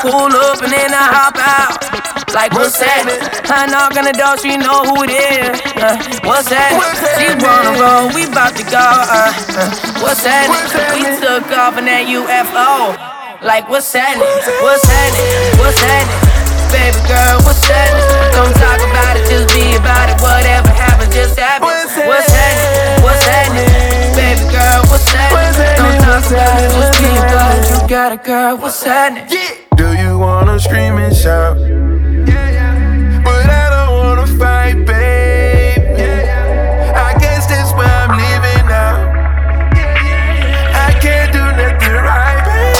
pull up and then I hop out. Like, what's that? I knock on the door, she know who it is. What's that? She wanna roll, we bout to go. What's that? We took off in that UFO. Like, what's that? What's that? What's that? Baby girl, what's that? Don't talk about it, just be about it. Whatever happens, just happen. What's that? What's that? Baby girl, what's that? Don't talk about it, just be about it. You got it, girl, what's happening? Do you wanna scream and shout? But I don't wanna fight, babe. I guess that's why I'm leaving now. I can't do nothing right,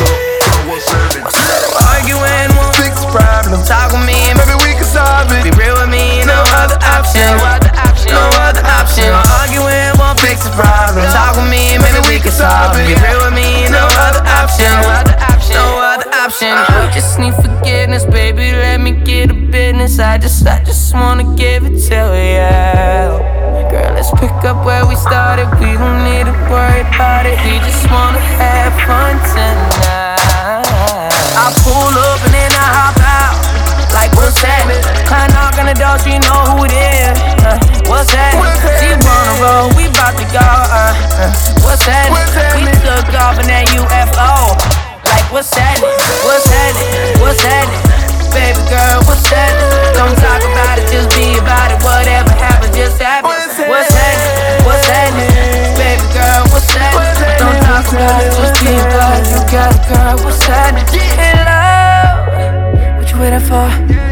babe. Arguing won't fix the problem. Talk with me, maybe we can solve it. Be real with me, no other option. No other option. Arguing won't fix the problem. Talk with me, maybe we can solve it. Be real with me, no other option. No other option. We just need forgiveness, baby. Let me get a business. I just wanna give it to you. Girl, let's pick up where we started. We don't need to worry about it. We just wanna have fun tonight. I pull up and then I hop out. Like, what's that? I knock on the door, she know who it is. What's that? She wanna roll, we bout to go. What's that? We took off in that UFO. Like, what's that? What's that? What's that? Baby girl, what's that? Don't talk about it, just be about it. Whatever happens, just happen. What's that? What's that? Baby girl, what's that? Don't talk about it, just be about it. You got it, girl, what's that? Hey, love, what you waiting for?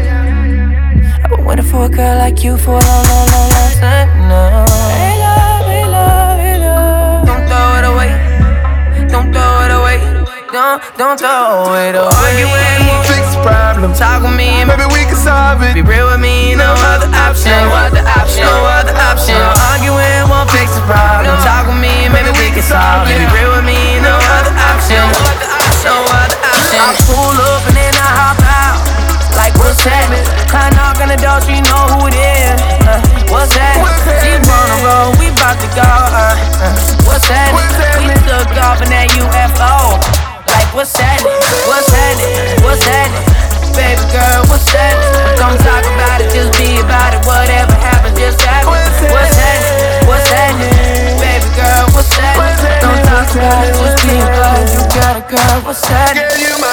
I've been waiting for a girl like you for a long time now. Hey, love, hey, love, hey, love. Don't throw it away. Don't throw it away. Don't throw it away. Arguing won't fix the problem. Talk with me, maybe we can solve it. Be real with me, no other option. No other option. No other option. Arguing won't fix the problem. Talk with me, maybe we can solve it. Be real with me, no other option. No other option. I pull up and then I hop out. Like, what's that? I knock on the door, she know who it is. What's that? She wanna roll, we bout to go. What's that? We took off in that UFO. Like, what's that? What's that? What's that? Baby girl, what's that? Don't talk about it, just be about it. Whatever happens, just happen. What's that? What's that? Baby girl, what's that? Don't talk about it, just be about it. You got it, girl, what's that? Girl, you my